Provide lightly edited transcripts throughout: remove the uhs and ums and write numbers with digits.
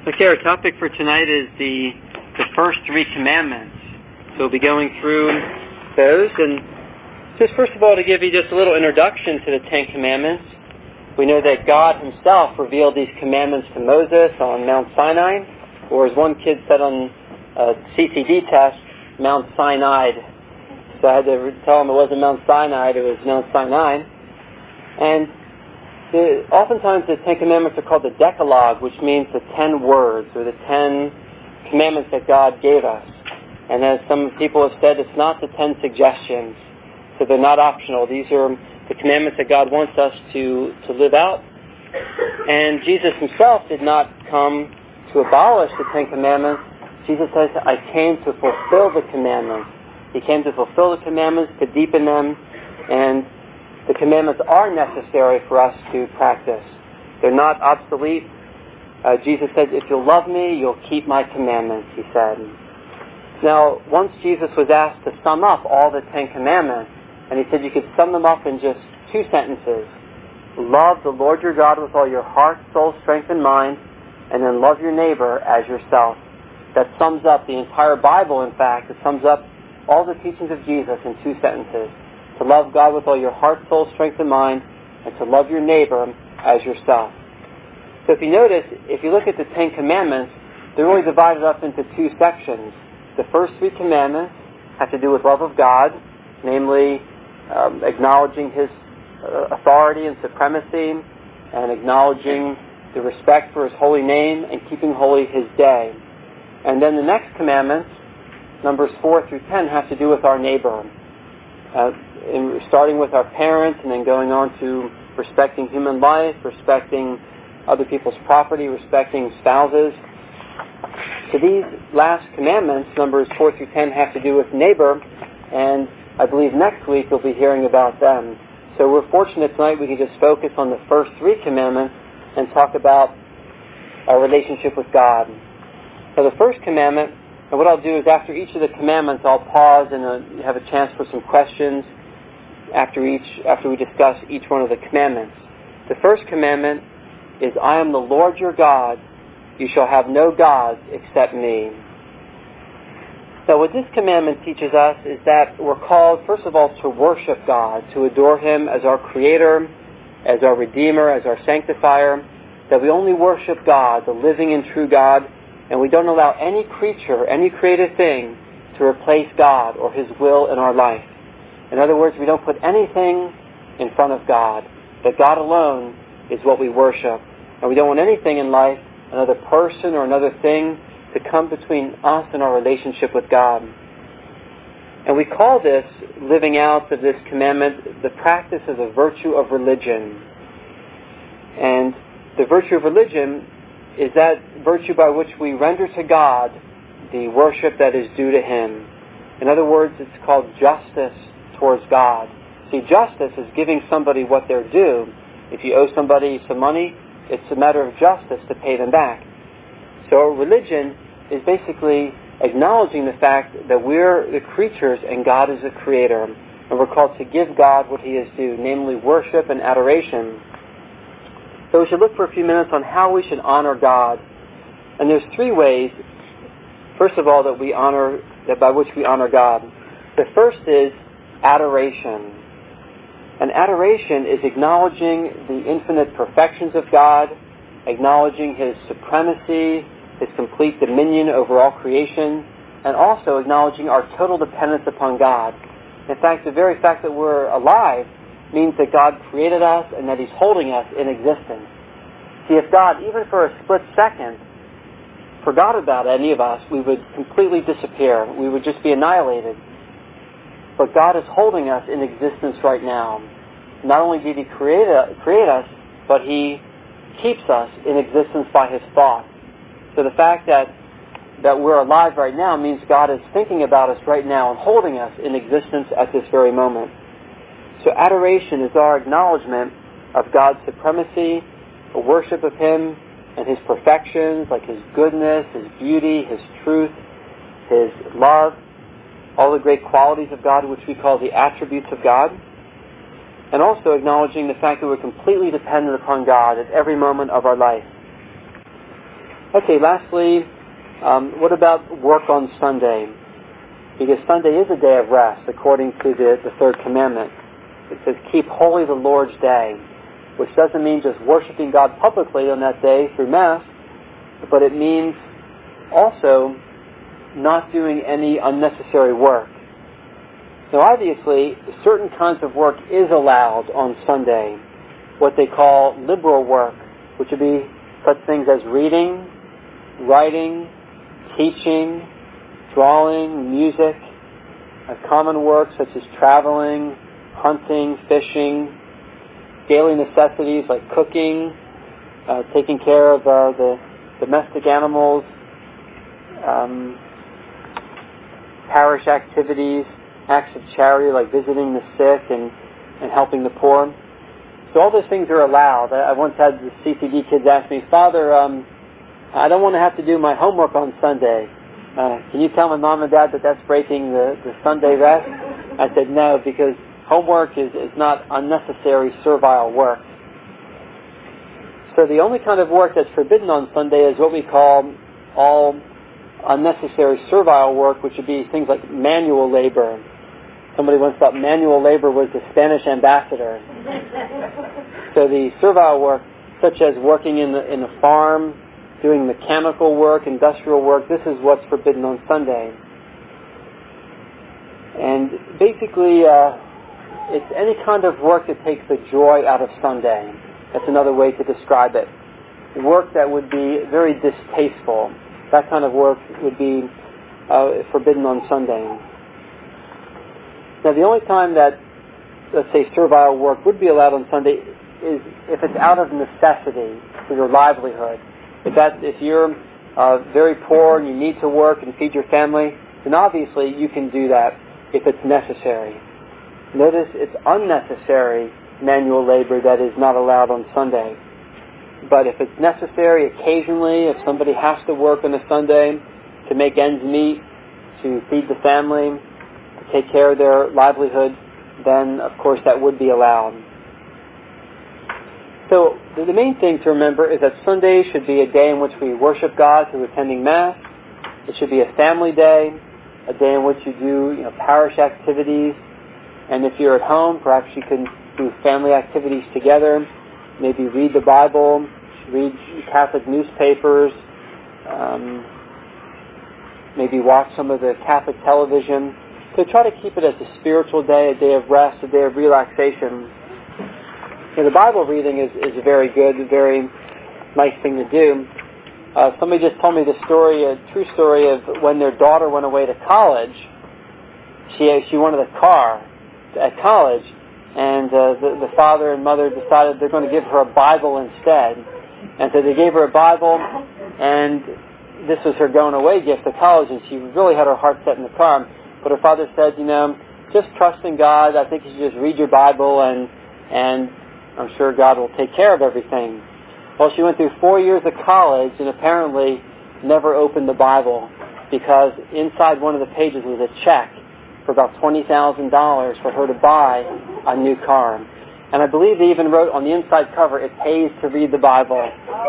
Okay, our topic for tonight is the first three commandments. So we'll be going through those. And just first of all, to give you just a little introduction to the Ten Commandments, we know that God himself revealed these commandments to Moses on Mount Sinai, or as one kid said on a CCD test, Mount Sinai. So I had to tell him it wasn't Mount Sinai, it was Mount Sinai. And oftentimes the Ten Commandments are called the Decalogue, which means the 10 words, or the 10 commandments that God gave us. And as some people have said, it's not the 10 suggestions, so they're not optional. These are the commandments that God wants us to live out. And Jesus himself did not come to abolish the 10 commandments. Jesus says, I came to fulfill the commandments. He came to fulfill the commandments, to deepen them, and the commandments are necessary for us to practice. They're not obsolete. Jesus said, if you'll love me, you'll keep my commandments, he said. Now, once Jesus was asked to sum up all the 10 commandments, and he said you could sum them up in just 2 sentences. Love the Lord your God with all your heart, soul, strength, and mind, and then love your neighbor as yourself. That sums up the entire Bible, in fact. It sums up all the teachings of Jesus in 2 sentences. To love God with all your heart, soul, strength, and mind, and to love your neighbor as yourself. So if you notice, if you look at the 10 commandments, they're really divided up into 2 sections. The first 3 commandments have to do with love of God, namely acknowledging his authority and supremacy, and acknowledging the respect for his holy name, and keeping holy his day. And then the next commandments, numbers 4 through 10, have to do with our neighbor. Starting with our parents and then going on to respecting human life, respecting other people's property, respecting spouses. So these last commandments, numbers 4 through 10, have to do with neighbor, and I believe next week we'll be hearing about them. So we're fortunate tonight we can just focus on the first 3 commandments and talk about our relationship with God. So the first commandment, and what I'll do is after each of the commandments I'll pause and have a chance for some questions after we discuss each one of the commandments. The first commandment is, I am the Lord your God. You shall have no gods except me. So what this commandment teaches us is that we're called, first of all, to worship God, to adore him as our creator, as our redeemer, as our sanctifier, that we only worship God, the living and true God, and we don't allow any creature, any created thing to replace God or his will in our life. In other words, we don't put anything in front of God, that God alone is what we worship. And we don't want anything in life, another person or another thing, to come between us and our relationship with God. And we call this, living out of this commandment, the practice of the virtue of religion. And the virtue of religion is that virtue by which we render to God the worship that is due to him. In other words, it's called justice towards God. See, justice is giving somebody what they're due. If you owe somebody some money, it's a matter of justice to pay them back. So religion is basically acknowledging the fact that we're the creatures and God is the creator. And we're called to give God what he is due, namely worship and adoration. So we should look for a few minutes on how we should honor God. And there's 3 ways, first of all, that by which we honor God. The first is adoration. And adoration is acknowledging the infinite perfections of God, acknowledging his supremacy, his complete dominion over all creation, and also acknowledging our total dependence upon God. In fact, the very fact that we're alive means that God created us and that he's holding us in existence. See, if God, even for a split second, forgot about any of us, we would completely disappear. We would just be annihilated. But God is holding us in existence right now. Not only did he create us, but he keeps us in existence by his thought. So the fact that we're alive right now means God is thinking about us right now and holding us in existence at this very moment. So adoration is our acknowledgement of God's supremacy, a worship of him and his perfections, like his goodness, his beauty, his truth, his love, all the great qualities of God, which we call the attributes of God, and also acknowledging the fact that we're completely dependent upon God at every moment of our life. Okay, lastly, what about work on Sunday? Because Sunday is a day of rest, according to the third commandment. It says, keep holy the Lord's day, which doesn't mean just worshiping God publicly on that day through Mass, but it means also not doing any unnecessary work. Now obviously, certain kinds of work is allowed on Sunday, what they call liberal work, which would be such things as reading, writing, teaching, drawing, music, common work such as traveling, hunting, fishing, daily necessities like cooking, taking care of the domestic animals, parish activities, acts of charity like visiting the sick and helping the poor. So all those things are allowed. I once had the CCD kids ask me, Father, I don't want to have to do my homework on Sunday. Can you tell my mom and dad that that's breaking the Sunday rest? I said no, because homework is not unnecessary servile work. So the only kind of work that's forbidden on Sunday is what we call all unnecessary servile work, which would be things like manual labor. Somebody once thought manual labor was the Spanish ambassador. So the servile work, such as working in the farm, doing mechanical work, industrial work, this is what's forbidden on Sunday. And basically, it's any kind of work that takes the joy out of Sunday. That's another way to describe it. Work that would be very distasteful. That kind of work would be forbidden on Sunday. Now, the only time that, let's say, servile work would be allowed on Sunday is if it's out of necessity for your livelihood. If you're very poor and you need to work and feed your family, then obviously you can do that if it's necessary. Notice it's unnecessary manual labor that is not allowed on Sunday. But if it's necessary occasionally, if somebody has to work on a Sunday to make ends meet, to feed the family, to take care of their livelihood, then of course that would be allowed. So the main thing to remember is that Sunday should be a day in which we worship God through attending Mass. It should be a family day, a day in which you do parish activities. And if you're at home, perhaps you can do family activities together. Maybe read the Bible, read Catholic newspapers, maybe watch some of the Catholic television. So try to keep it as a spiritual day, a day of rest, a day of relaxation. The Bible reading is very good, a very nice thing to do. Somebody just told me the story, a true story of when their daughter went away to college. She wanted a car at college, and the father and mother decided they're going to give her a Bible instead. And so they gave her a Bible, and this was her going away gift to college, and she really had her heart set in the car. But her father said, just trust in God. I think you should just read your Bible, and I'm sure God will take care of everything. Well, she went through 4 years of college and apparently never opened the Bible because inside one of the pages was a check for about $20,000 for her to buy a new car. And I believe they even wrote on the inside cover, it pays to read the Bible.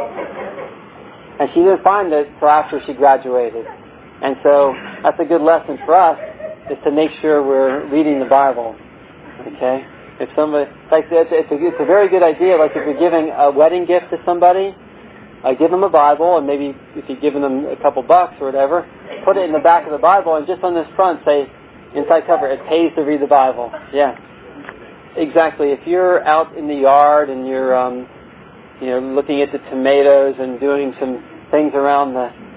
And she didn't find it until after she graduated. And so that's a good lesson for us, is to make sure we're reading the Bible. Okay? If somebody, it's a very good idea. Like if you're giving a wedding gift to somebody, give them a Bible, and maybe if you're giving them a couple bucks or whatever, put it in the back of the Bible, and just on this front say, inside cover, it pays to read the Bible. Yeah, exactly. If you're out in the yard and you're, looking at the tomatoes and doing some things around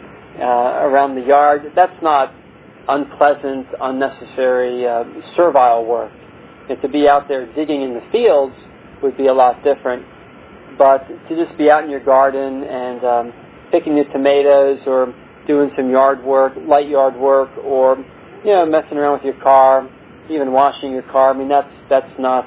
the yard, that's not unpleasant, unnecessary, servile work. And to be out there digging in the fields would be a lot different. But to just be out in your garden and picking the tomatoes or doing some yard work, light yard work, or messing around with your car, even washing your car, that's not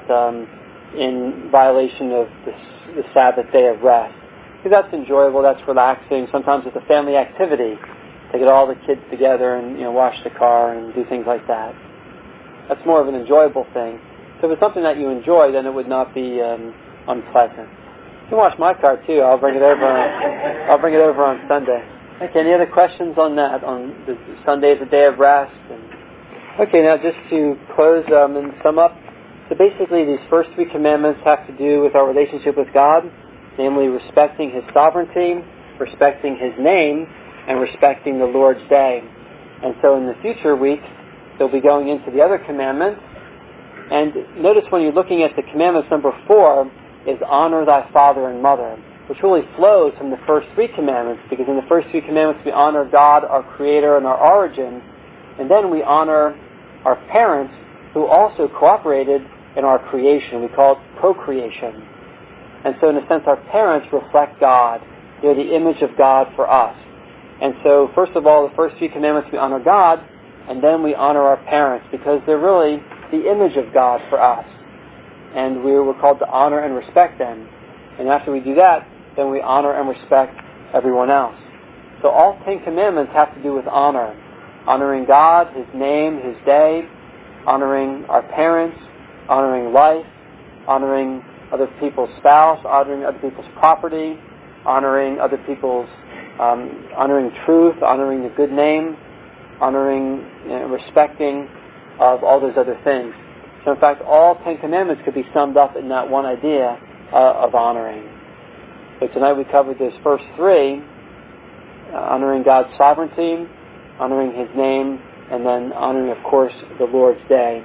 in violation of the Sabbath day of rest. Because that's enjoyable, that's relaxing. Sometimes it's a family activity to get all the kids together and wash the car and do things like that. That's more of an enjoyable thing. So if it's something that you enjoy, then it would not be unpleasant. You can wash my car too. I'll bring it over on Sunday. Okay, any other questions on that, on the Sunday as a day of rest? Okay, now just to close and sum up. So basically these first three commandments have to do with our relationship with God, namely respecting His sovereignty, respecting His name, and respecting the Lord's Day. And so in the future weeks, they'll be going into the other commandments. And notice when you're looking at the commandments, number 4 is honor thy father and mother, which really flows from the first three commandments, because in the first three commandments we honor God, our Creator, and our origin, and then we honor our parents who also cooperated in our creation. We call it procreation. And so in a sense our parents reflect God. They're the image of God for us. And so first of all, the first three commandments we honor God, and then we honor our parents, because they're really the image of God for us. And we were called to honor and respect them. And after we do that, then we honor and respect everyone else. So all 10 commandments have to do with honor. Honoring God, His name, His day, honoring our parents, honoring life, honoring other people's spouse, honoring other people's property, honoring other people's, honoring truth, honoring the good name, honoring, respecting of all those other things. So in fact, all 10 commandments could be summed up in that one idea of honoring. So tonight we covered those first three, honoring God's sovereignty, honoring His name, and then honoring, of course, the Lord's Day.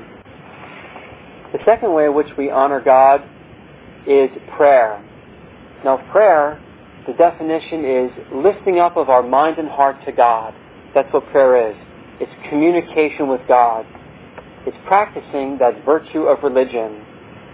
The second way in which we honor God is prayer. Now prayer, the definition is lifting up of our mind and heart to God. That's what prayer is. It's communication with God. It's practicing that virtue of religion.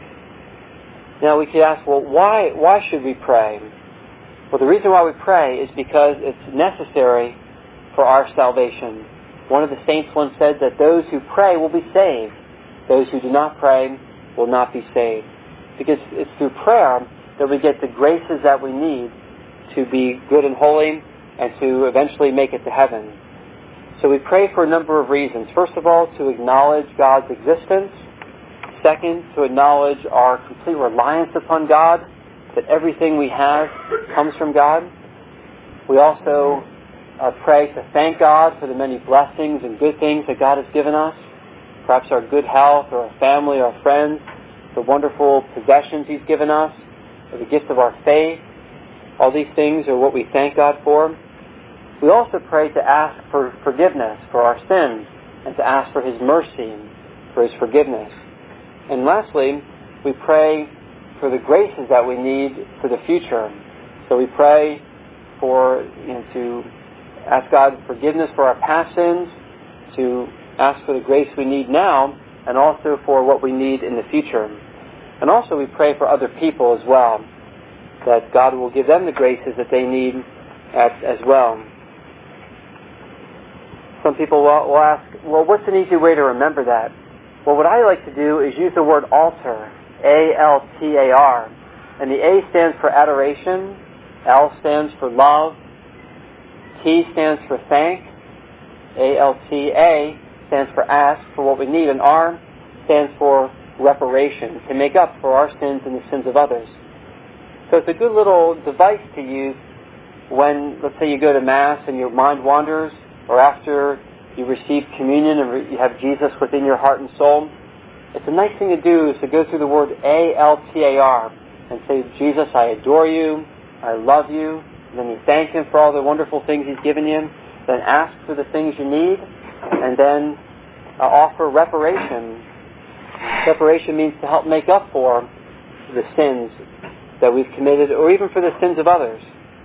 Now we could ask, well, why should we pray? Well, the reason why we pray is because it's necessary for our salvation. One of the saints once said that those who pray will be saved. Those who do not pray will not be saved. Because it's through prayer that we get the graces that we need to be good and holy and to eventually make it to heaven. So we pray for a number of reasons. First of all, to acknowledge God's existence. Second, to acknowledge our complete reliance upon God, that everything we have comes from God. We also pray to thank God for the many blessings and good things that God has given us. Perhaps our good health, or our family, our friends, the wonderful possessions He's given us, or the gift of our faith. All these things are what we thank God for. We also pray to ask for forgiveness for our sins, and to ask for His mercy, for His forgiveness. And lastly, we pray for the graces that we need for the future. So we pray for, to ask God forgiveness for our past sins, to ask for the grace we need now, and also for what we need in the future. And also we pray for other people as well, that God will give them the graces that they need as well. Some people will ask, well, what's an easy way to remember that? Well, what I like to do is use the word altar, A-L-T-A-R. And the A stands for adoration, L stands for love, T stands for thank, A-L-T-A stands for ask for what we need, and R stands for reparation, to make up for our sins and the sins of others. So it's a good little device to use when, let's say you go to Mass and your mind wanders, or after you receive communion and you have Jesus within your heart and soul. It's a nice thing to do is to go through the word A-L-T-A-R and say, Jesus, I adore you, I love you. And then you thank Him for all the wonderful things He's given you. Then ask for the things you need, and then offer reparation. Reparation means to help make up for the sins that we've committed, or even for the sins of others.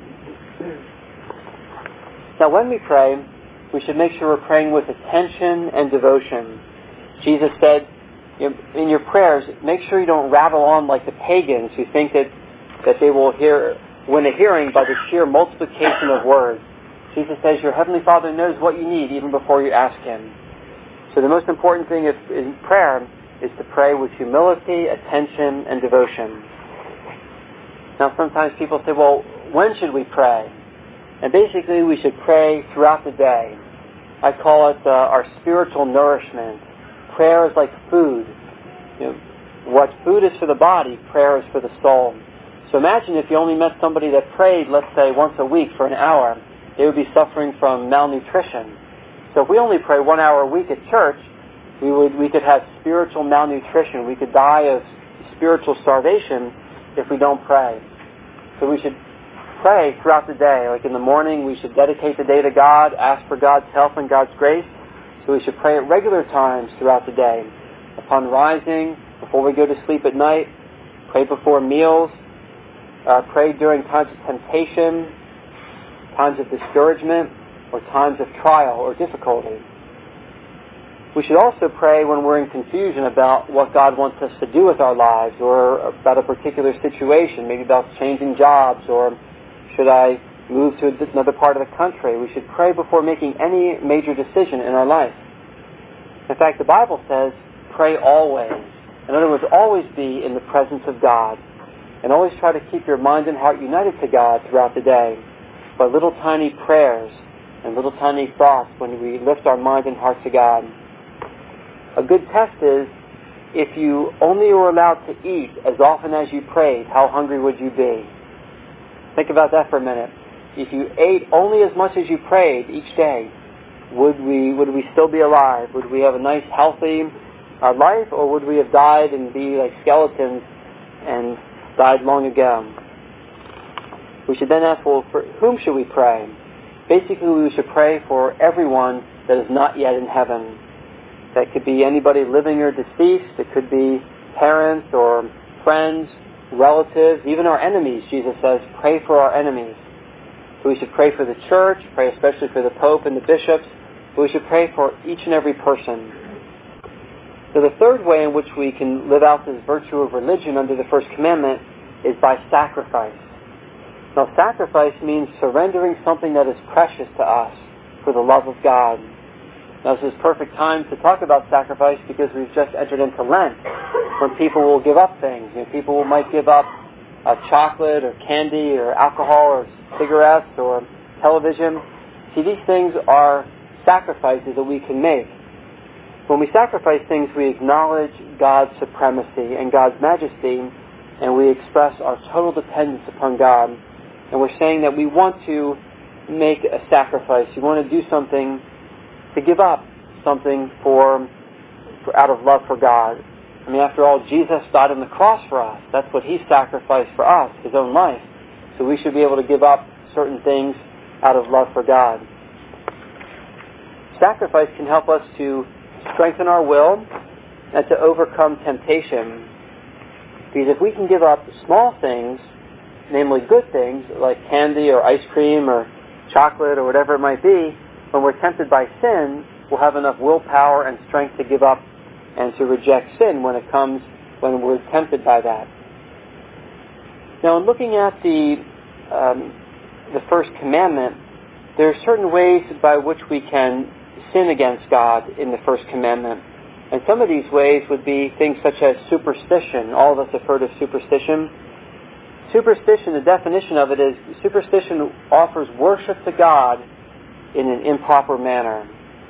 Now when we pray, we should make sure we're praying with attention and devotion. Jesus said, in your prayers, make sure you don't rattle on like the pagans who think that they will win a hearing by the sheer multiplication of words. Jesus says your Heavenly Father knows what you need even before you ask Him. So the most important thing in prayer is to pray with humility, attention, and devotion. Now sometimes people say, well, when should we pray? And basically we should pray throughout the day. I call it our spiritual nourishment. Prayer is like food. What food is for the body, prayer is for the soul. So imagine if you only met somebody that prayed, let's say, once a week for an hour. they would be suffering from malnutrition. So if we only pray 1 hour a week at church, we could have spiritual malnutrition. We could die of spiritual starvation if we don't pray. So we should pray throughout the day. Like in the morning, we should dedicate the day to God, ask for God's help and God's grace. So we should pray at regular times throughout the day. Upon rising, before we go to sleep at night, pray before meals, pray during times of temptation, times of discouragement, or times of trial or difficulty. We should also pray when we're in confusion about what God wants us to do with our lives, or about a particular situation, maybe about changing jobs, or should I move to another part of the country. We should pray before making any major decision in our life. In fact, the Bible says, pray always. In other words, always be in the presence of God, and always try to keep your mind and heart united to God throughout the day by little tiny prayers and little tiny thoughts when we lift our mind and heart to God. A good test is, if you only were allowed to eat as often as you prayed, how hungry would you be? Think about that for a minute. If you ate only as much as you prayed each day, would we still be alive? Would we have a nice, healthy life, or would we have died and be like skeletons and died long ago? We should then ask, well, for whom should we pray? Basically, we should pray for everyone that is not yet in heaven. That could be anybody living or deceased. It could be parents or friends, relatives, even our enemies. Jesus says, pray for our enemies. So we should pray for the church, pray especially for the Pope and the bishops, but we should pray for each and every person. So the third way in which we can live out this virtue of religion under the first commandment is by sacrifice. Now, sacrifice means surrendering something that is precious to us for the love of God. Now, this is perfect time to talk about sacrifice because we've just entered into Lent, when people will give up things. People might give up chocolate or candy or alcohol or cigarettes or television. See, these things are sacrifices that we can make. When we sacrifice things, we acknowledge God's supremacy and God's majesty, and we express our total dependence upon God. And we're saying that we want to make a sacrifice. You want to do something, to give up something for out of love for God. I mean, after all, Jesus died on the cross for us. That's what He sacrificed for us, His own life. So we should be able to give up certain things out of love for God. Sacrifice can help us to strengthen our will and to overcome temptation. Because if we can give up small things, namely good things, like candy or ice cream or chocolate or whatever it might be, when we're tempted by sin, we'll have enough willpower and strength to give up and to reject sin when we're tempted by that. Now, in looking at the first commandment, there are certain ways by which we can sin against God in the first commandment. And some of these ways would be things such as superstition. All of us have heard of superstition. Superstition, the definition of it is, superstition offers worship to God in an improper manner.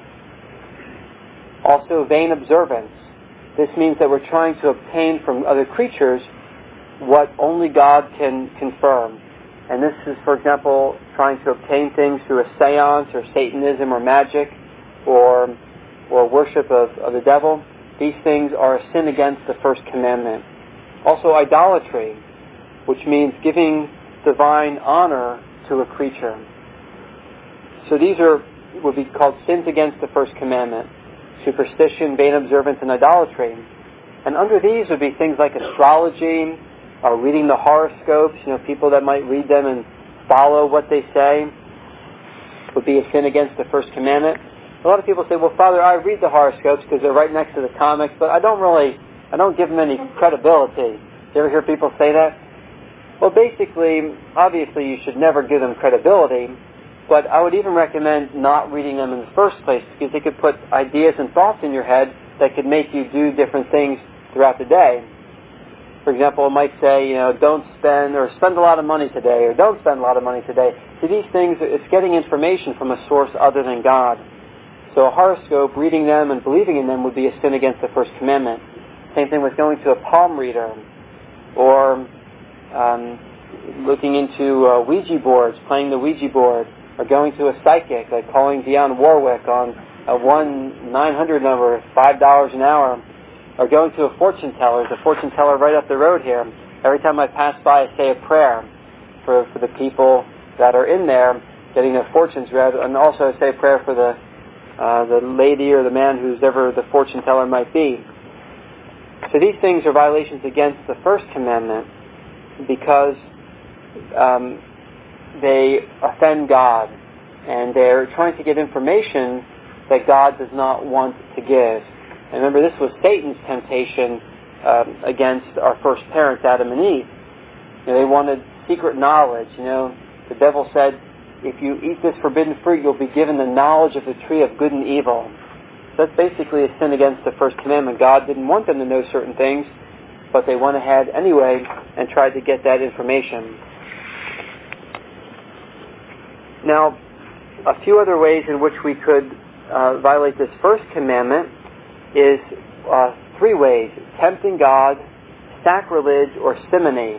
Also, vain observance. This means that we're trying to obtain from other creatures what only God can confirm. And this is, for example, trying to obtain things through a seance or Satanism or magic or worship of the devil. These things are a sin against the first commandment. Also, idolatry, which means giving divine honor to a creature. So these would be called sins against the first commandment: superstition, vain observance, and idolatry. And under these would be things like astrology, or reading the horoscopes. People that might read them and follow what they say would be a sin against the first commandment. A lot of people say, well, Father, I read the horoscopes because they're right next to the comics, but I don't give them any credibility. You ever hear people say that? Well, basically, obviously, you should never give them credibility, but I would even recommend not reading them in the first place, because they could put ideas and thoughts in your head that could make you do different things throughout the day. For example, it might say, don't spend a lot of money today, or don't spend a lot of money today. So these things, it's getting information from a source other than God. So a horoscope, reading them and believing in them would be a sin against the first commandment. Same thing with going to a palm reader, or looking into Ouija boards, playing the Ouija board, or going to a psychic, like calling Dionne Warwick on a 1-900 number, $5 an hour, or going to a fortune teller. There's a fortune teller right up the road here. Every time I pass by, I say a prayer for the people that are in there getting their fortunes read, and also I say a prayer for the lady or the man who's ever the fortune teller might be. So these things are violations against the first commandment because they offend God, and they're trying to give information that God does not want to give. And remember, this was Satan's temptation against our first parents, Adam and Eve. They wanted secret knowledge. The devil said, if you eat this forbidden fruit, you'll be given the knowledge of the tree of good and evil. So that's basically a sin against the first commandment. God didn't want them to know certain things, but they went ahead anyway and tried to get that information. Now, a few other ways in which we could violate this first commandment is 3 ways: tempting God, sacrilege, or simony.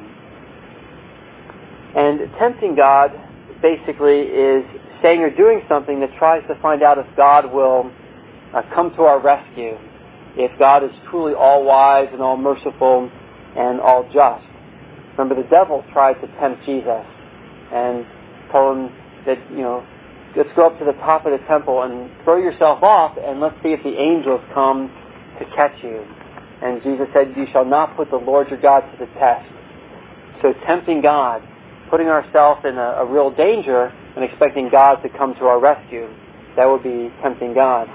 And tempting God basically is saying or doing something that tries to find out if God will come to our rescue, if God is truly all-wise and all-merciful and all-just. Remember, the devil tried to tempt Jesus and told him that, let's go up to the top of the temple and throw yourself off and let's see if the angels come to catch you. And Jesus said, you shall not put the Lord your God to the test. So tempting God, putting ourselves in a real danger and expecting God to come to our rescue, that would be tempting God.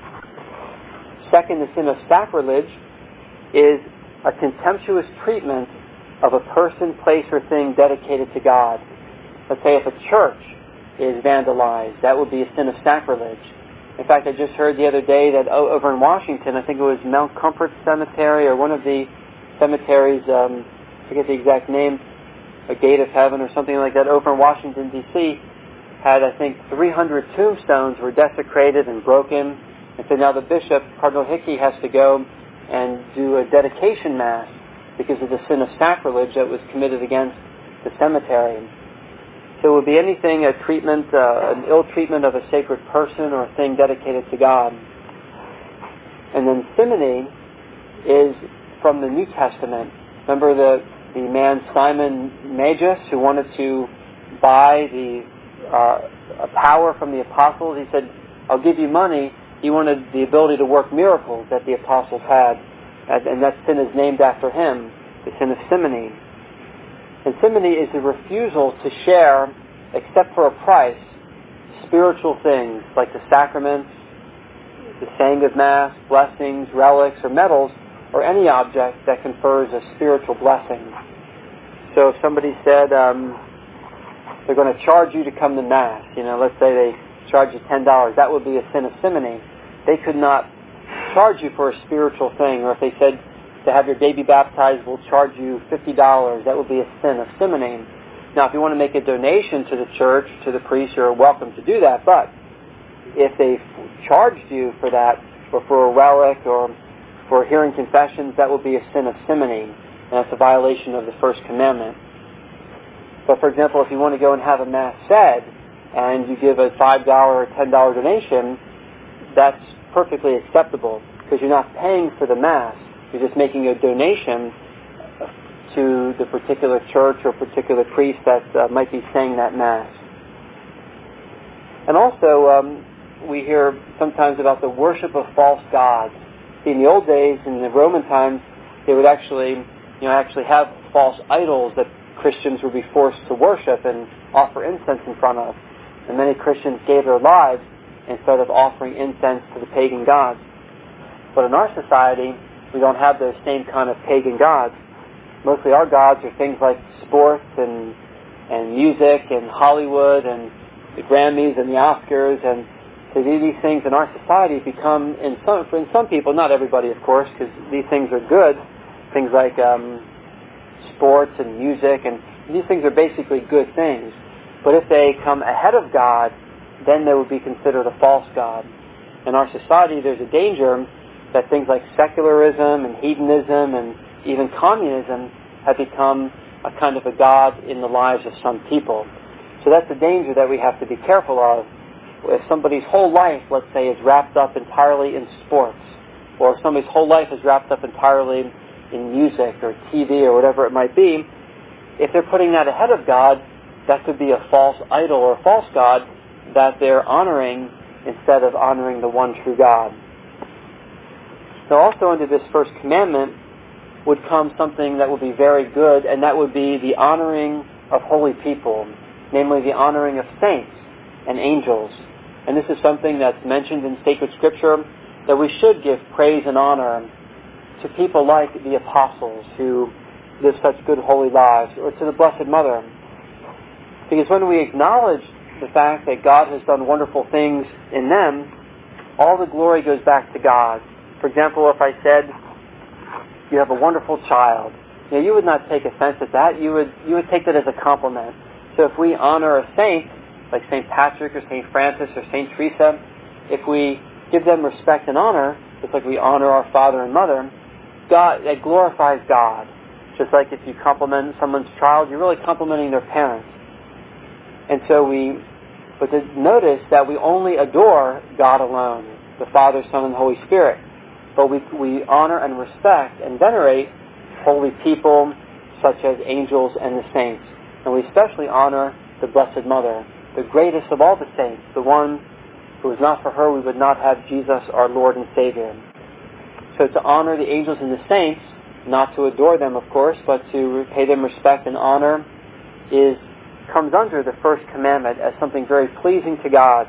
Second, the sin of sacrilege is a contemptuous treatment of a person, place, or thing dedicated to God. Let's say if a church is vandalized, that would be a sin of sacrilege. In fact, I just heard the other day that over in Washington, I think it was Mount Comfort Cemetery or one of the cemeteries, I forget the exact name, a Gate of Heaven or something like that, over in Washington, D.C., had, I think, 300 tombstones were desecrated and broken. And so now the bishop, Cardinal Hickey, has to go and do a dedication mass because of the sin of sacrilege that was committed against the cemetery. So it would be anything, a treatment, an ill treatment of a sacred person or a thing dedicated to God. And then simony is from the New Testament. Remember the man Simon Magus who wanted to buy a power from the apostles? He said, I'll give you money. He wanted the ability to work miracles that the apostles had. And that sin is named after him, the sin of simony. And simony is the refusal to share, except for a price, spiritual things like the sacraments, the saying of Mass, blessings, relics, or medals, or any object that confers a spiritual blessing. So if somebody said they're going to charge you to come to Mass, let's say they charge you $10, that would be a sin of simony. They could not charge you for a spiritual thing, or if they said to have your baby baptized, we'll charge you $50, that would be a sin of simony. Now, if you want to make a donation to the church, to the priest, you're welcome to do that, but if they charged you for that, or for a relic, or for hearing confessions, that would be a sin of simony, and that's a violation of the first commandment. But for example, if you want to go and have a Mass said, and you give a $5 or $10 donation, that's perfectly acceptable, because you're not paying for the Mass. You're just making a donation to the particular church or particular priest that might be saying that Mass. And also, we hear sometimes about the worship of false gods. See, in the old days, in the Roman times, they would actually have false idols that Christians would be forced to worship and offer incense in front of. And many Christians gave their lives instead of offering incense to the pagan gods. But in our society, we don't have those same kind of pagan gods. Mostly our gods are things like sports and music and Hollywood and the Grammys and the Oscars. And so these things in our society become, in some people, not everybody of course, because these things are good, things like sports and music, and these things are basically good things. But if they come ahead of God, then they would be considered a false god. In our society, there's a danger that things like secularism and hedonism and even communism have become a kind of a god in the lives of some people. So that's a danger that we have to be careful of. If somebody's whole life, let's say, is wrapped up entirely in sports, or if somebody's whole life is wrapped up entirely in music or TV or whatever it might be, if they're putting that ahead of God, that could be a false idol or a false god that they're honoring instead of honoring the one true God. Now also under this first commandment would come something that would be very good, and that would be the honoring of holy people, namely the honoring of saints and angels. And this is something that's mentioned in sacred scripture, that we should give praise and honor to people like the apostles who live such good holy lives, or to the Blessed Mother. Because when we acknowledge the fact that God has done wonderful things in them, all the glory goes back to God. For example, if I said, you have a wonderful child, you would not take offense at that. You would take that as a compliment. So if we honor a saint, like St. Patrick or St. Francis or St. Teresa, if we give them respect and honor, just like we honor our father and mother, that glorifies God. Just like if you compliment someone's child, you're really complimenting their parents. And so but to notice that we only adore God alone, the Father, Son, and Holy Spirit. But we honor and respect and venerate holy people such as angels and the saints. And we especially honor the Blessed Mother, the greatest of all the saints, the one who is not for her we would not have Jesus our Lord and Savior. So to honor the angels and the saints, not to adore them of course, but to pay them respect and honor, comes under the first commandment as something very pleasing to God.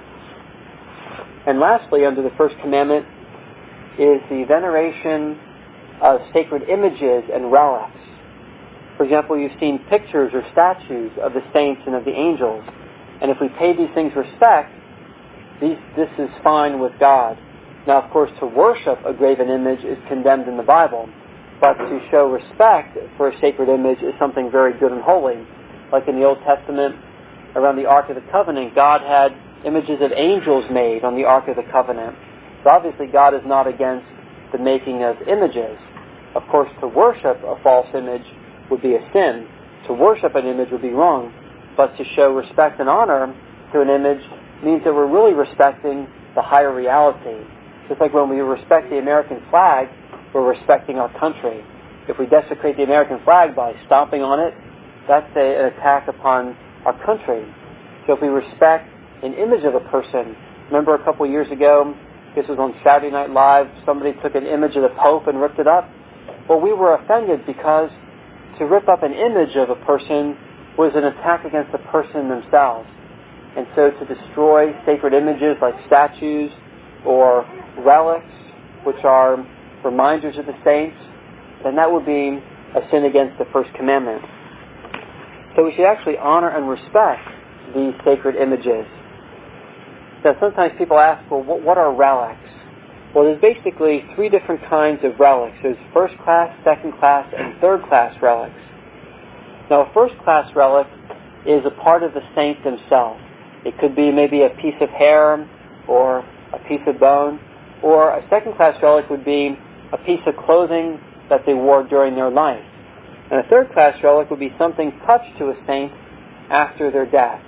And lastly, under the first commandment is the veneration of sacred images and relics. For example, you've seen pictures or statues of the saints and of the angels. And if we pay these things respect, this is fine with God. Now, of course, to worship a graven image is condemned in the Bible. But to show respect for a sacred image is something very good and holy. Like in the Old Testament, around the Ark of the Covenant, God had images of angels made on the Ark of the Covenant. So obviously God is not against the making of images. Of course, to worship a false image would be a sin. To worship an image would be wrong. But to show respect and honor to an image means that we're really respecting the higher reality. Just like when we respect the American flag, we're respecting our country. If we desecrate the American flag by stomping on it, that's an attack upon our country. So if we respect an image of a person, remember a couple years ago, this was on Saturday Night Live, somebody took an image of the Pope and ripped it up. Well, we were offended because to rip up an image of a person was an attack against the person themselves. And so to destroy sacred images like statues or relics, which are reminders of the saints, then that would be a sin against the first commandment. So we should actually honor and respect these sacred images. Now sometimes people ask, well, what are relics? Well, there's basically three different kinds of relics. There's first class, second class, and third class relics. Now a first class relic is a part of the saint themselves. It could be maybe a piece of hair or a piece of bone, or a second class relic would be a piece of clothing that they wore during their life. And a third class relic would be something touched to a saint after their death.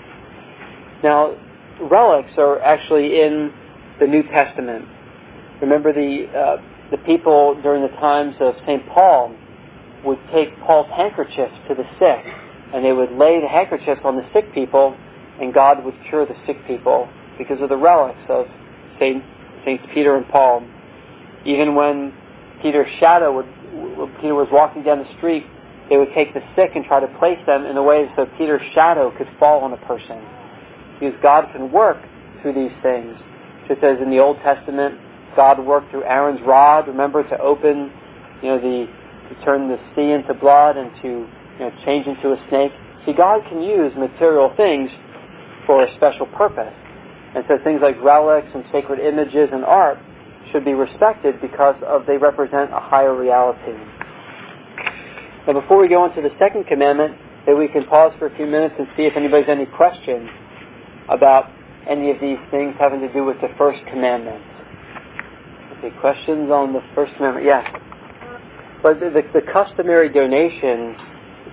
Now, relics are actually in the New Testament. Remember the people during the times of St. Paul would take Paul's handkerchiefs to the sick, and they would lay the handkerchiefs on the sick people, and God would cure the sick people because of the relics of Saints Peter and Paul. Even when Peter was walking down the street, they would take the sick and try to place them in a way so Peter's shadow could fall on a person. Because God can work through these things. Just as in the Old Testament, God worked through Aaron's rod, remember, to open, to turn the sea into blood and to change into a snake. See, God can use material things for a special purpose. And so things like relics and sacred images and art should be respected because they represent a higher reality. Now before we go on to the second commandment, maybe we can pause for a few minutes and see if anybody has any questions about any of these things having to do with the first commandment. Okay, questions on the first commandment? Yes. But the customary donation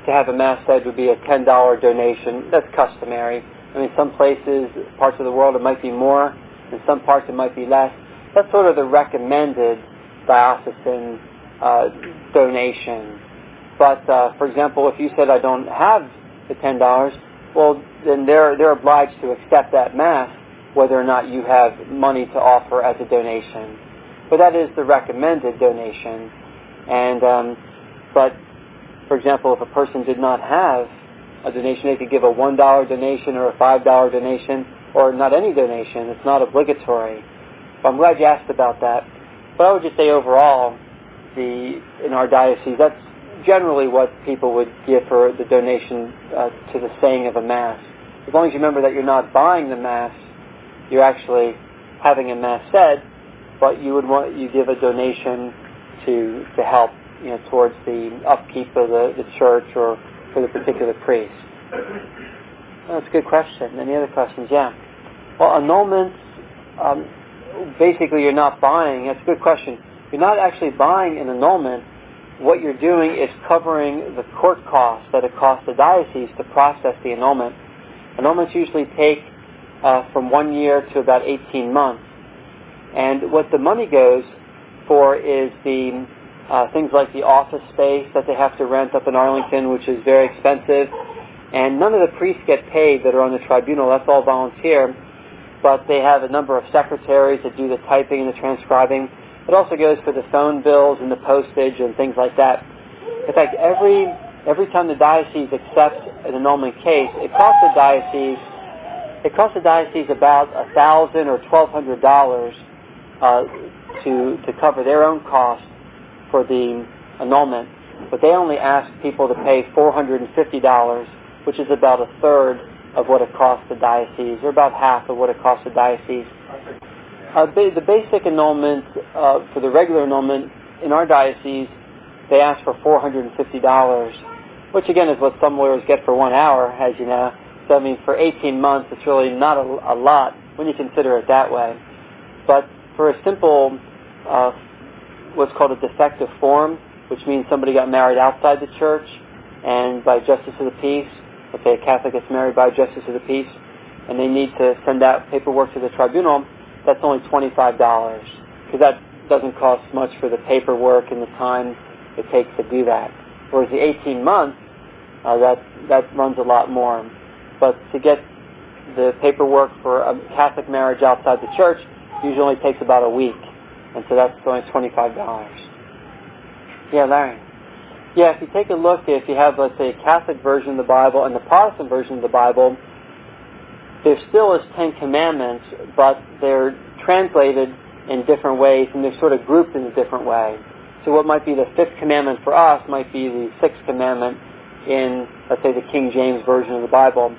to have a Mass said would be a $10 donation. That's customary. I mean, some places, parts of the world, it might be more. In some parts, it might be less. That's sort of the recommended diocesan donation. But, for example, if you said, I don't have the $10, well, then they're obliged to accept that Mass, whether or not you have money to offer as a donation. But that is the recommended donation. And, but, for example, if a person did not have a donation, they could give a $1 donation or a $5 donation, or not any donation. It's not obligatory. But I'm glad you asked about that. But I would just say overall, in our diocese, that's generally what people would give for the donation to the saying of a Mass. As long as you remember that you're not buying the Mass, you're actually having a Mass said, but you give a donation to help, towards the upkeep of the church or for the particular priest. That's a good question. Any other questions? Yeah. Well, annulments, basically you're not buying. That's a good question. You're not actually buying an annulment. What you're doing is covering the court costs that it costs the diocese to process the annulment. Annulments usually take from 1 year to about 18 months. And what the money goes for is the things like the office space that they have to rent up in Arlington, which is very expensive. And none of the priests get paid that are on the tribunal. That's all volunteer. But they have a number of secretaries that do the typing and the transcribing. It also goes for the phone bills and the postage and things like that. In fact, every time the diocese accepts an annulment case, it costs the diocese about $1,000 or $1,200 to cover their own costs for the annulment. But they only ask people to pay $450, which is about a third of what it costs the diocese, or about half of what it costs the diocese. The basic annulment, for the regular annulment in our diocese, they ask for $450, which again is what some lawyers get for 1 hour, as you know. So I mean, for 18 months, it's really not a lot when you consider it that way. But for a simple, what's called a defective form, which means somebody got married outside the church, and by justice of the peace, let's say a Catholic gets married by justice of the peace, and they need to send out paperwork to the tribunal, that's only $25, because that doesn't cost much for the paperwork and the time it takes to do that. Whereas the 18 months, that runs a lot more. But to get the paperwork for a Catholic marriage outside the church usually only takes about a week, and so that's only $25. Yeah, Larry. Yeah, if you take a look, if you have, let's say, a Catholic version of the Bible and the Protestant version of the Bible, there still is 10 commandments, but they're translated in different ways, and they're sort of grouped in a different way. So what might be the 5th commandment for us might be the 6th commandment in, let's say, the King James version of the Bible.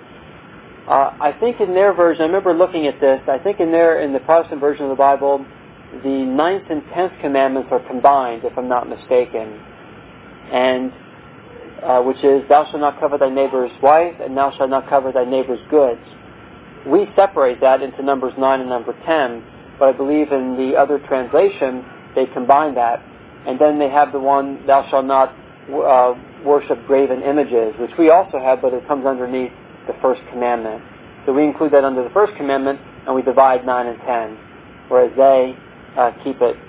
I think in their version, I remember looking at this, I think in the Protestant version of the Bible, the 9th and 10th commandments are combined, if I'm not mistaken. And which is, thou shalt not covet thy neighbor's wife, and thou shalt not covet thy neighbor's goods. We separate that into numbers 9 and number 10, but I believe in the other translation, they combine that. And then they have the one, thou shalt not worship graven images, which we also have, but it comes underneath the first commandment. So we include that under the first commandment, and we divide 9 and 10, whereas they keep it,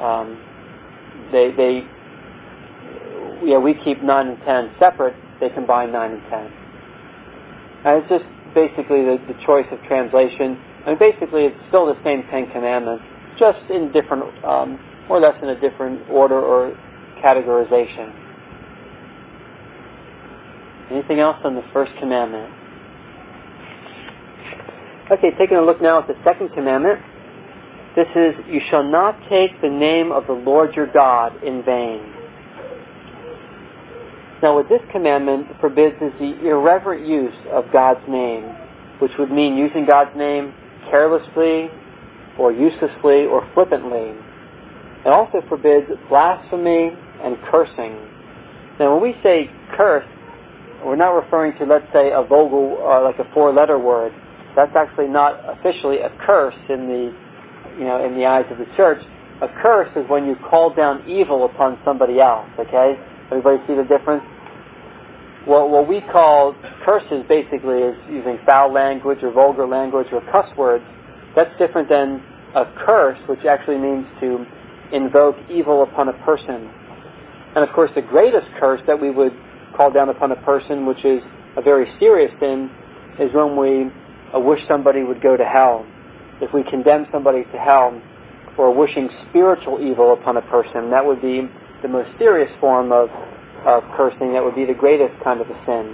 we keep 9 and 10 separate, they combine 9 and 10. And it's just basically the choice of translation. I mean, basically it's still the same 10 commandments, just in different, more or less in a different order or categorization. Anything else on the first commandment? Okay, taking a look now at the second commandment. This is, you shall not take the name of the Lord your God in vain. Now what this commandment forbids is the irreverent use of God's name, which would mean using God's name carelessly or uselessly or flippantly. It also forbids blasphemy and cursing. Now when we say curse, we're not referring to, let's say, a vogel or like a 4-letter word. That's actually not officially a curse in the eyes of the church. A curse is when you call down evil upon somebody else, okay? Everybody see the difference? what we call curses basically is using foul language or vulgar language or cuss words. That's different than a curse, which actually means to invoke evil upon a person. And of course, the greatest curse that we would call down upon a person, which is a very serious sin, is when we wish somebody would go to hell. If we condemn somebody to hell, or wishing spiritual evil upon a person, that would be the most serious form of cursing. That would be the greatest kind of a sin.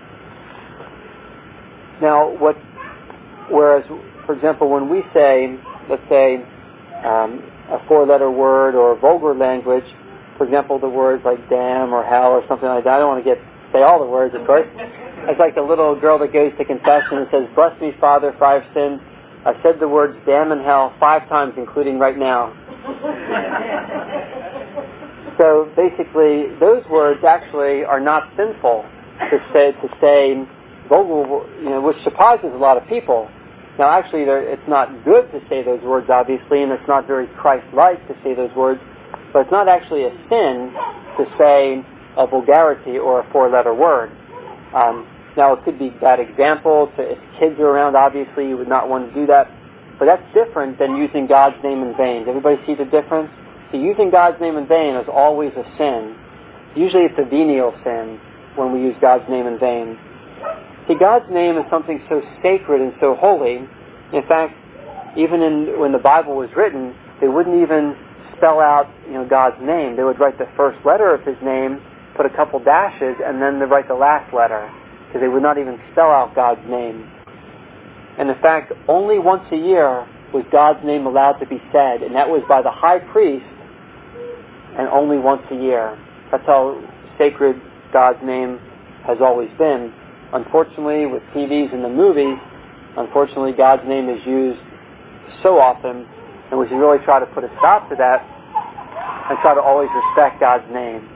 Now, whereas, for example, when we say, let's say, a four-letter word or vulgar language, for example, the words like damn or hell or something like that, I don't want to say all the words, of course. It's like the little girl that goes to confession and says, "Bless me, Father, for I have sinned. I've said the words damn and hell 5 times, including right now." So basically, those words actually are not sinful to say vulgar, which surprises a lot of people. Now, actually, it's not good to say those words, obviously, and it's not very Christ-like to say those words, but it's not actually a sin to say a vulgarity or a 4-letter word. Now, it could be bad example. If kids are around, obviously, you would not want to do that. But that's different than using God's name in vain. Does everybody see the difference? So using God's name in vain is always a sin. Usually it's a venial sin when we use God's name in vain. See, God's name is something so sacred and so holy. In fact, even when the Bible was written, they wouldn't even spell out God's name. They would write the first letter of His name, put a couple dashes, and then they write the last letter, because they would not even spell out God's name. And in fact, only once a year was God's name allowed to be said, and that was by the high priest, and only once a year. That's how sacred God's name has always been. Unfortunately, with TVs and the movies, unfortunately God's name is used so often, and we should really try to put a stop to that and try to always respect God's name.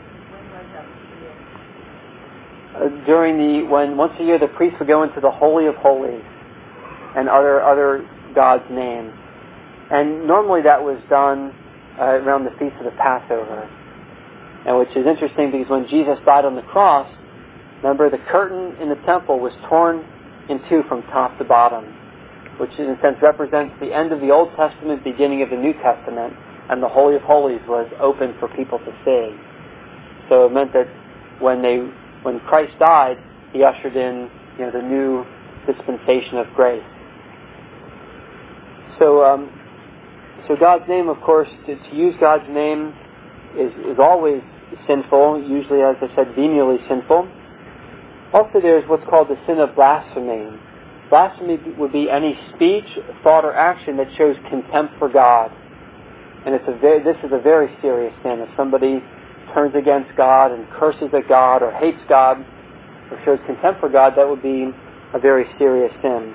Once a year the priest would go into the Holy of Holies and other God's name. And normally that was done around the Feast of the Passover. And which is interesting because when Jesus died on the cross, remember the curtain in the temple was torn in two from top to bottom, which in a sense represents the end of the Old Testament, beginning of the New Testament, and the Holy of Holies was open for people to see. So it meant that when Christ died, He ushered in the new dispensation of grace. So God's name, of course, to use God's name is always sinful, usually, as I said, venially sinful. Also, there's what's called the sin of blasphemy. Blasphemy would be any speech, thought, or action that shows contempt for God. And this is a very serious sin. If somebody turns against God and curses at God or hates God or shows contempt for God, that would be a very serious sin.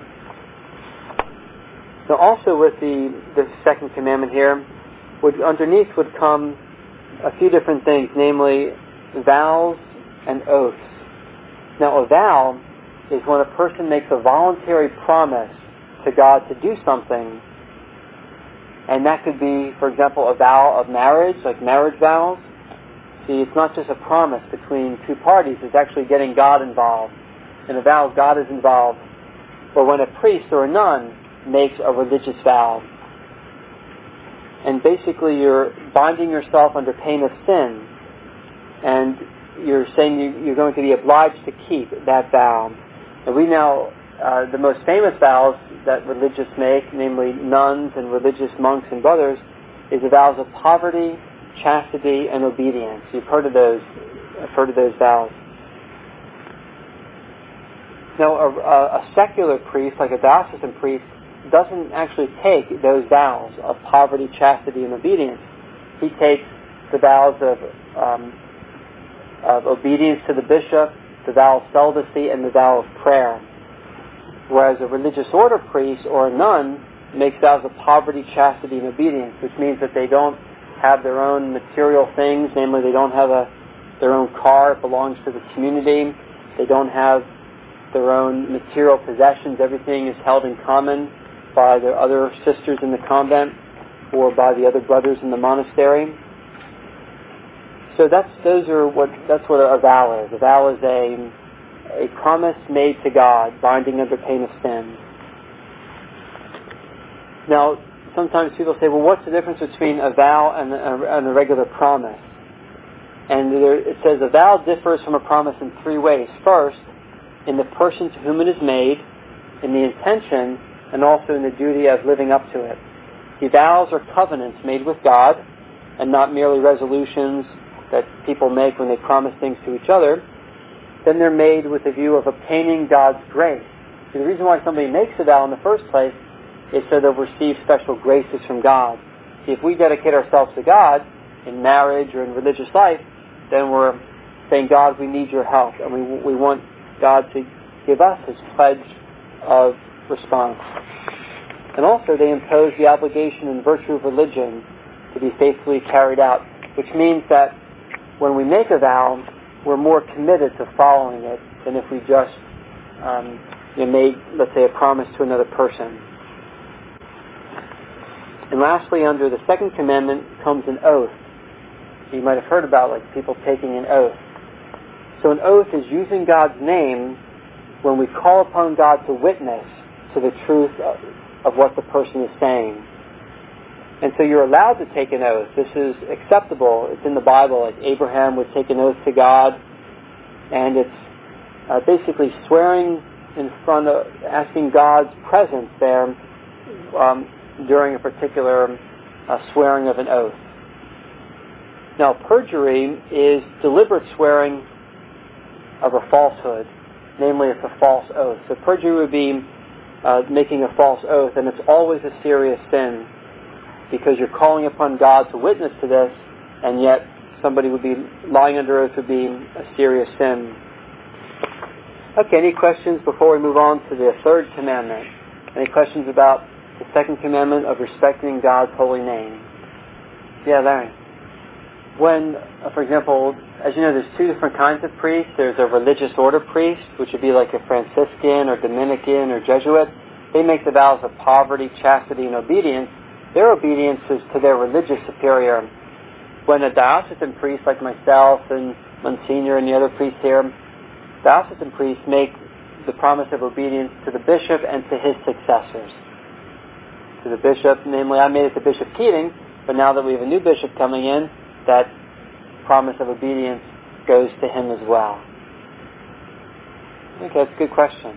Now also with the second commandment here, underneath would come a few different things, namely vows and oaths. Now a vow is when a person makes a voluntary promise to God to do something. And that could be, for example, a vow of marriage, like marriage vows. See, it's not just a promise between two parties, it's actually getting God involved. In a vow, God is involved. Or when a priest or a nun makes a religious vow. And basically you're binding yourself under pain of sin. And you're saying you're going to be obliged to keep that vow. And we now, the most famous vows that religious make, namely nuns and religious monks and brothers, is the vows of poverty, chastity, and obedience. You've heard of those. I've heard of those vows. Now, a secular priest, like a diocesan priest, doesn't actually take those vows of poverty, chastity, and obedience. He takes the vows of obedience to the bishop, the vow of celibacy, and the vow of prayer. Whereas a religious order priest or a nun makes vows of poverty, chastity, and obedience, which means that they don't have their own material things, namely they don't have their own car, it belongs to the community. They don't have their own material possessions. Everything is held in common by the other sisters in the convent or by the other brothers in the monastery. So that's what a vow is. A vow is a promise made to God, binding under pain of sin. Now, sometimes people say, well, what's the difference between a vow and a regular promise? And it says a vow differs from a promise in three ways. First, in the person to whom it is made, in the intention, and also in the duty of living up to it. The vows are covenants made with God, and not merely resolutions that people make when they promise things to each other. Then they're made with the view of obtaining God's grace. See, the reason why somebody makes a vow in the first place is so they'll receive special graces from God. See, if we dedicate ourselves to God in marriage or in religious life, then we're saying, God, we need your help, and we want God to give us His pledge of response. And also they impose the obligation and virtue of religion to be faithfully carried out, which means that when we make a vow, we're more committed to following it than if we just made, let's say, a promise to another person. And lastly, under the second commandment comes an oath. You might have heard about people taking an oath. So an oath is using God's name when we call upon God to witness to the truth of what the person is saying. And so you're allowed to take an oath. This is acceptable. It's in the Bible. Like Abraham would take an oath to God. And it's basically swearing in front of, asking God's presence there during a particular swearing of an oath. Now, perjury is deliberate swearing of a falsehood. Namely, it's a false oath. So perjury would be making a false oath, and it's always a serious sin because you're calling upon God to witness to this, and yet somebody would be lying under oath would be a serious sin. Okay, any questions before we move on to the third commandment? Any questions about the second commandment of respecting God's holy name? Yeah, Larry. When, for example, as you know, there's two different kinds of priests. There's a religious order priest, which would be like a Franciscan or Dominican or Jesuit. They make the vows of poverty, chastity, and obedience. Their obedience is to their religious superior. When a diocesan priest like myself and Monsignor and the other priests here, diocesan priests make the promise of obedience to the bishop and to his successors. To the bishop, namely, I made it to Bishop Keating, but now that we have a new bishop coming in, that promise of obedience goes to him as well. Okay, that's a good question.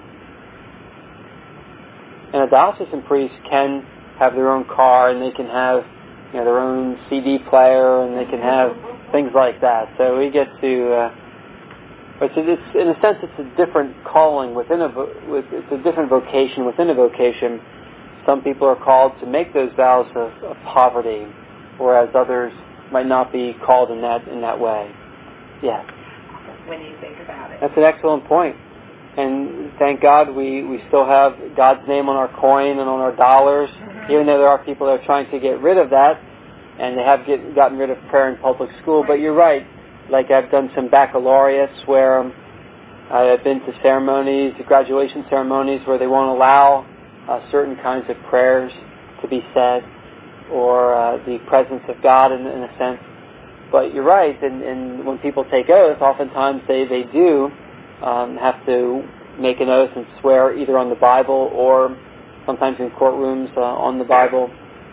And a diocesan priest can have their own car, and they can have their own CD player, and they can have things like that. So we get to, but it's, in a sense, it's a different calling within it's a different vocation within a vocation. Some people are called to make those vows of poverty, whereas others might not be called in that way. Yeah. When you think about it. That's an excellent point. And thank God we still have God's name on our coin and on our dollars, even though there are people that are trying to get rid of that, and they have gotten rid of prayer in public school. But you're right. Like I've done some baccalaureates where I've been to ceremonies, graduation ceremonies, where they won't allow certain kinds of prayers to be said, or the presence of God in a sense. But you're right, and when people take oath, oftentimes they do have to make an oath and swear either on the Bible or sometimes in courtrooms on the Bible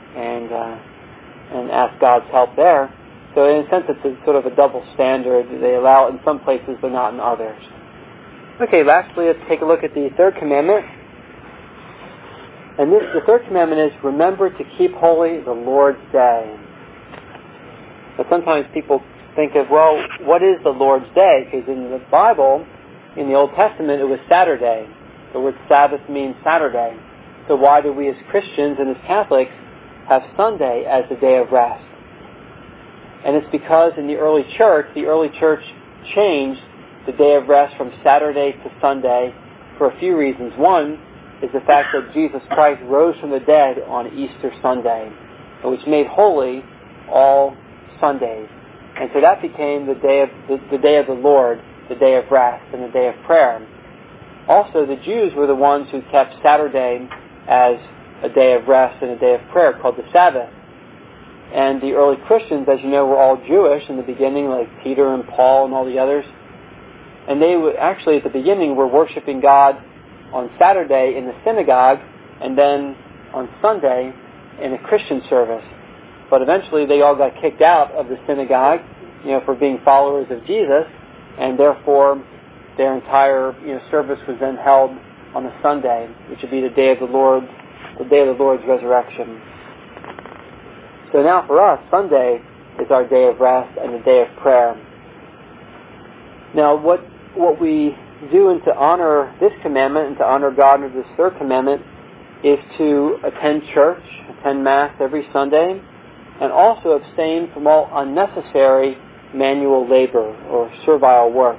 and ask God's help there. So in a sense it's a sort of a double standard. They allow it in some places but not in others. Okay, lastly, let's take a look at the third commandment. And the third commandment is, remember to keep holy the Lord's day. But sometimes people think of, well, what is the Lord's day? Because in the Bible, in the Old Testament, it was Saturday. The word Sabbath means Saturday. So why do we as Christians and as Catholics have Sunday as the day of rest? And it's because in the early church changed the day of rest from Saturday to Sunday for a few reasons. One is the fact that Jesus Christ rose from the dead on Easter Sunday, which made holy all Sundays. And so that became the day of the Lord, the day of rest, and the day of prayer. Also, the Jews were the ones who kept Saturday as a day of rest and a day of prayer, called the Sabbath. And the early Christians, as you know, were all Jewish in the beginning, like Peter and Paul and all the others. And they would actually, at the beginning, were worshiping God on Saturday in the synagogue, and then on Sunday in a Christian service. But eventually they all got kicked out of the synagogue, for being followers of Jesus, and therefore their entire service was then held on a Sunday, which would be the day of the Lord's resurrection. So now for us, Sunday is our day of rest and the day of prayer. Now what we do and to honor this commandment and to honor God under this third commandment is to attend church, attend Mass every Sunday, and also abstain from all unnecessary manual labor or servile work.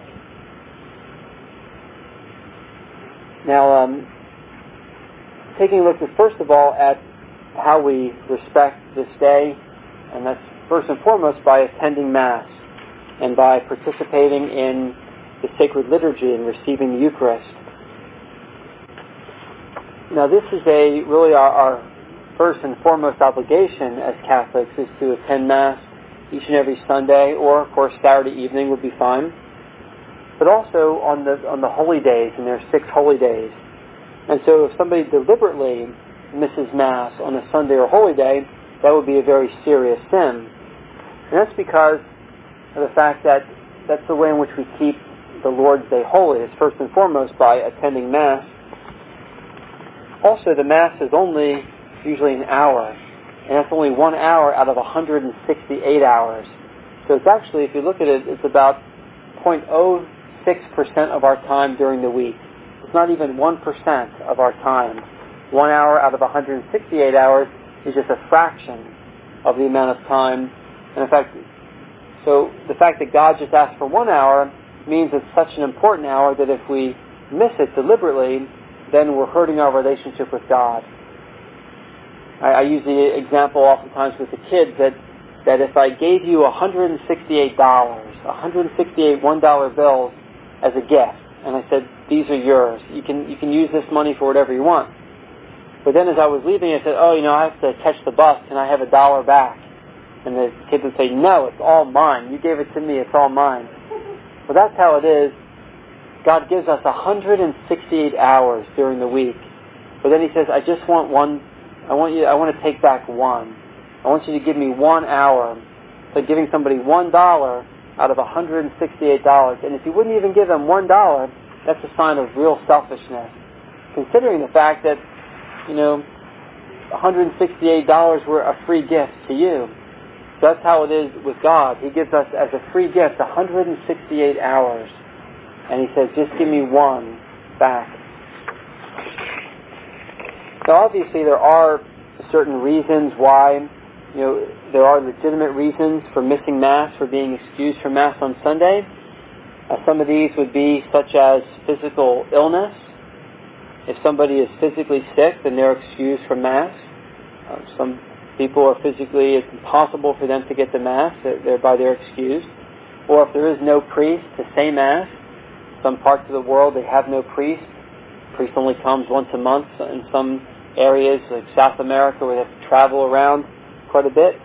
Now, taking a look first of all at how we respect this day, and that's first and foremost by attending Mass and by participating in the sacred liturgy and receiving the Eucharist. Now this is really our first and foremost obligation as Catholics, is to attend Mass each and every Sunday, or of course Saturday evening would be fine, but also on the holy days, and there are 6 holy days. And so if somebody deliberately misses Mass on a Sunday or holy day, that would be a very serious sin. And that's because of the fact that that's the way in which we keep the Lord's Day holy, is first and foremost by attending Mass. Also, the Mass is only usually an hour, and that's only 1 hour out of 168 hours. So it's actually, if you look at it, it's about 0.06% of our time during the week. It's not even 1% of our time. 1 hour out of 168 hours is just a fraction of the amount of time. And in fact, so the fact that God just asked for 1 hour means it's such an important hour that if we miss it deliberately, then we're hurting our relationship with God. I use the example oftentimes with the kids that if I gave you $168 $1 bills as a gift, and I said, these are yours. You can use this money for whatever you want. But then as I was leaving, I said, I have to catch the bus. Can I have $1 back? And the kid would say, no, it's all mine. You gave it to me. It's all mine. Well, that's how it is. God gives us 168 hours during the week. But then He says, I just want one. I want to take back one. I want you to give me 1 hour. So giving somebody $1 out of $168. And if you wouldn't even give them $1, that's a sign of real selfishness. Considering the fact that, $168 were a free gift to you. So that's how it is with God. He gives us as a free gift 168 hours. And He says, just give me 1 back. So obviously there are certain reasons why, there are legitimate reasons for missing Mass, for being excused from Mass on Sunday. Some of these would be such as physical illness. If somebody is physically sick, then they're excused from Mass. Some people are it's impossible for them to get to Mass, thereby they're excused. Or if there is no priest to say Mass, some parts of the world they have no priest. The priest only comes once a month in some areas like South America where they have to travel around quite a bit.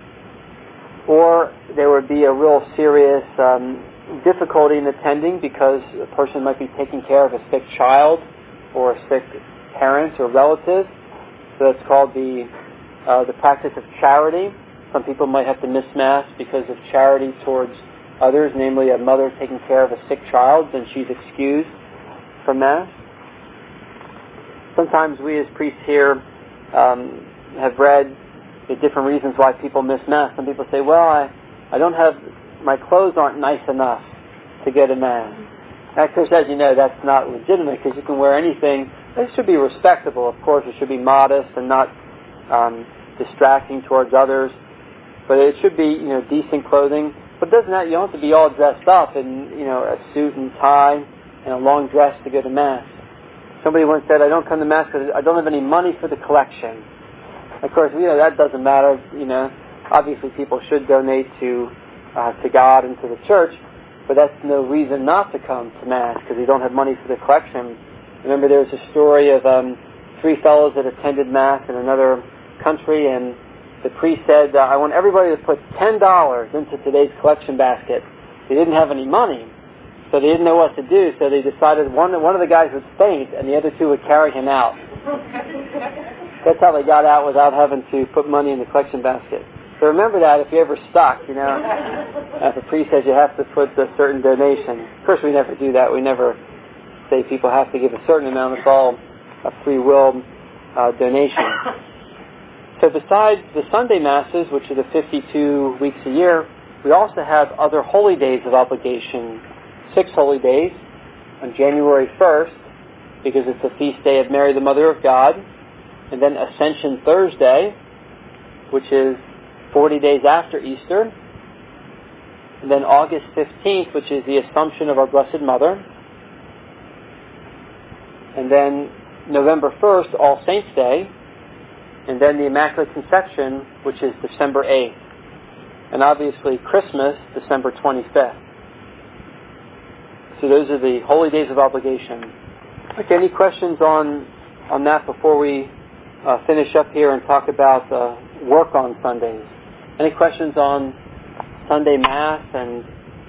Or there would be a real serious difficulty in attending because a person might be taking care of a sick child or a sick parent or relative. So that's called the practice of charity. Some people might have to miss Mass because of charity towards others, namely a mother taking care of a sick child, then she's excused from Mass. Sometimes we as priests here have read the different reasons why people miss Mass. Some people say, well, I don't have, my clothes aren't nice enough to go to Mass. Of course, as you know, that's not legitimate because you can wear anything. It should be respectable, of course. It should be modest and not distracting towards others. But it should be, decent clothing. But you don't have to be all dressed up in, a suit and tie and a long dress to go to Mass. Somebody once said, I don't come to Mass because I don't have any money for the collection. Of course, that doesn't matter. Obviously people should donate to God and to the church, but that's no reason not to come to Mass because you don't have money for the collection. Remember, there was a story of 3 fellows that attended Mass in another country, and the priest said, I want everybody to put $10 into today's collection basket. They didn't have any money. So they didn't know what to do, so they decided one of the guys would faint and the other two would carry him out. That's how they got out without having to put money in the collection basket. So remember that if you're ever stuck, if a priest says you have to put a certain donation. Of course, we never do that. We never say people have to give a certain amount. It's all a free will donation. So besides the Sunday Masses, which are the 52 weeks a year, we also have other holy days of obligation. 6 holy days on January 1st, because it's the feast day of Mary, the Mother of God, and then Ascension Thursday, which is 40 days after Easter, and then August 15th, which is the Assumption of our Blessed Mother, and then November 1st, All Saints' Day, and then the Immaculate Conception, which is December 8th, and obviously Christmas, December 25th. So those are the holy days of obligation. Okay, any questions on that before we finish up here and talk about work on Sundays? Any questions on Sunday Mass and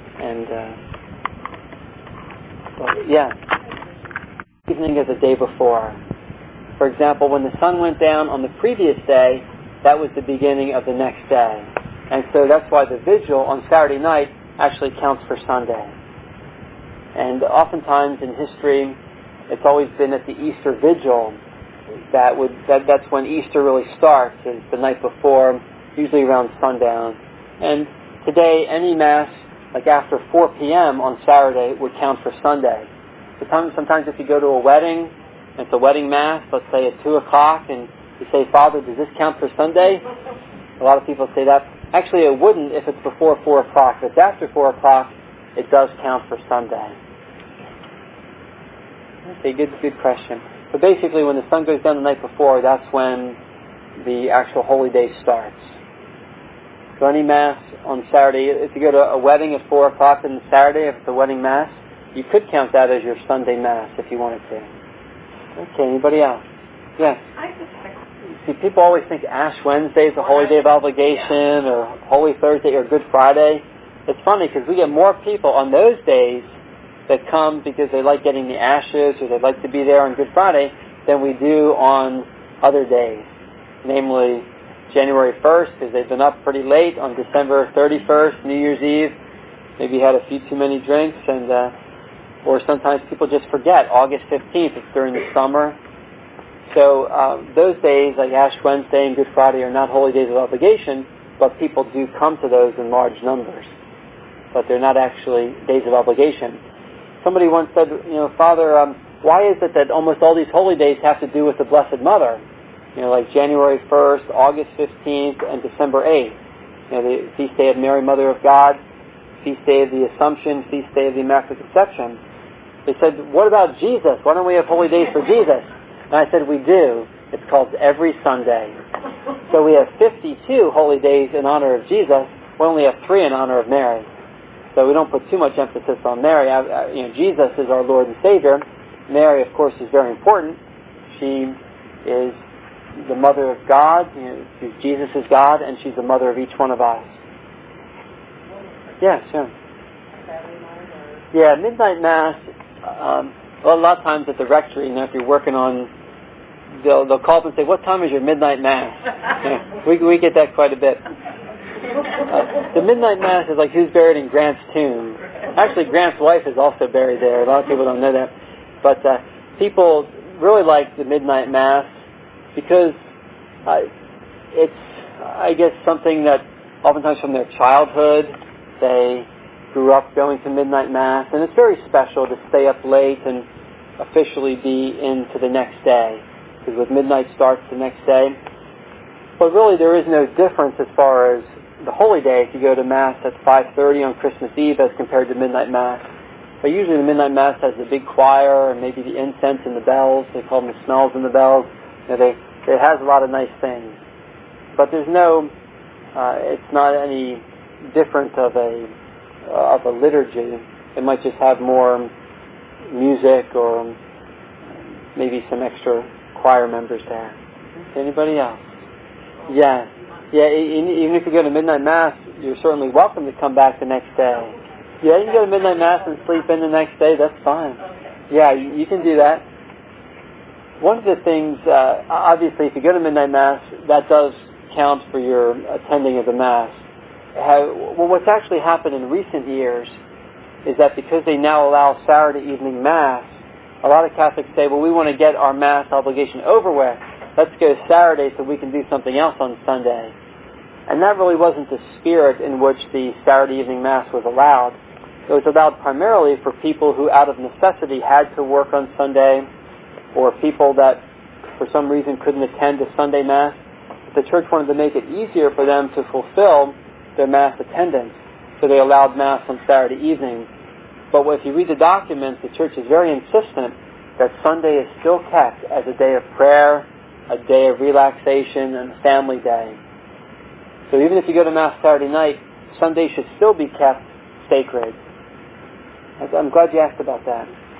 evening of the day before? For example, when the sun went down on the previous day, that was the beginning of the next day. And so that's why the vigil on Saturday night actually counts for Sunday. And oftentimes in history, it's always been at the Easter Vigil that's when Easter really starts, is the night before, usually around sundown. And today, any Mass, like after 4 p.m. on Saturday, would count for Sunday. Sometimes if you go to a wedding, and it's a wedding Mass, let's say at 2 o'clock, and you say, Father, does this count for Sunday? A lot of people say that. Actually, it wouldn't if it's before 4 o'clock. If it's after 4 o'clock, it does count for Sunday. Okay, good question. But basically, when the sun goes down the night before, that's when the actual holy day starts. So any Mass on Saturday, if you go to a wedding at 4 o'clock on Saturday, if it's a wedding Mass, you could count that as your Sunday Mass if you wanted to. Okay, anybody else? Yes. See, people always think Ash Wednesday is a holy day of obligation, or Holy Thursday, or Good Friday. It's funny because we get more people on those days that come because they like getting the ashes or they like to be there on Good Friday than we do on other days. Namely, January 1st, because they've been up pretty late, on December 31st, New Year's Eve, maybe had a few too many drinks, and or sometimes people just forget. August 15th, it's during the summer. So those days, like Ash Wednesday and Good Friday, are not holy days of obligation, but people do come to those in large numbers. But they're not actually days of obligation. Somebody once said, Father, why is it that almost all these holy days have to do with the Blessed Mother? Like January 1st, August 15th, and December 8th. The feast day of Mary, Mother of God, feast day of the Assumption, feast day of the Immaculate Conception. They said, what about Jesus? Why don't we have holy days for Jesus? And I said, we do. It's called every Sunday. So we have 52 holy days in honor of Jesus. We only have 3 in honor of Mary. So we don't put too much emphasis on Mary. Jesus is our Lord and Savior. Mary, of course, is very important. She is the Mother of God. Jesus is God, and she's the mother of each one of us. Yeah, sure. Yeah, Midnight Mass. A lot of times at the rectory, if you're working on, they'll call up and say, "What time is your Midnight Mass?" We get that quite a bit. The Midnight Mass is like who's buried in Grant's tomb. Actually, Grant's wife is also buried there. A lot of people don't know that. But people really like the Midnight Mass because it's, I guess, something that oftentimes from their childhood they grew up going to Midnight Mass. And it's very special to stay up late and officially be into the next day. Because with midnight starts the next day. But really there is no difference as far as the holy day if you go to Mass at 5:30 on Christmas Eve as compared to Midnight Mass. But usually the Midnight Mass has the big choir and maybe the incense and the bells. They call them the smells and the bells. It has a lot of nice things. But there's no, it's not any different of a liturgy. It might just have more music or maybe some extra choir members there. Anybody else? Yeah. Even if you go to Midnight Mass, you're certainly welcome to come back the next day. Yeah, you can go to midnight mass and sleep in the next day. That's fine. Okay. Yeah, you can do that. One of the things, obviously, if you go to midnight mass, that does count for your attending of the mass. What's actually happened in recent years is that because they now allow Saturday evening mass, a lot of Catholics say, well, we want to get our mass obligation over with. Let's go Saturday so we can do something else on Sunday. And that really wasn't the spirit in which the Saturday evening mass was allowed. It was allowed primarily for people who out of necessity had to work on Sunday, or people that for some reason couldn't attend a Sunday mass. The church wanted to make it easier for them to fulfill their mass attendance, so they allowed mass on Saturday evening. But if you read the documents, the church is very insistent that Sunday is still kept as a day of prayer, a day of relaxation, and a family day. So even if you go to mass Saturday night, Sunday should still be kept sacred. I'm glad you asked about that.